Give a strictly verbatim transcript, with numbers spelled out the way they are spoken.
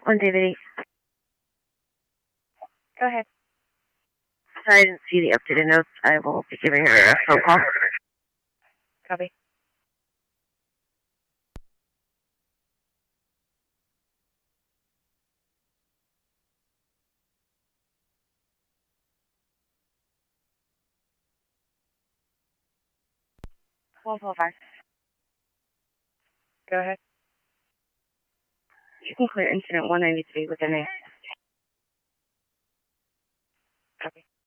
One David eight. Go ahead. Sorry, I didn't see the updated notes. I will be giving her a phone call. Copy. one four five. Go ahead. You can clear incident one ninety-three with an A.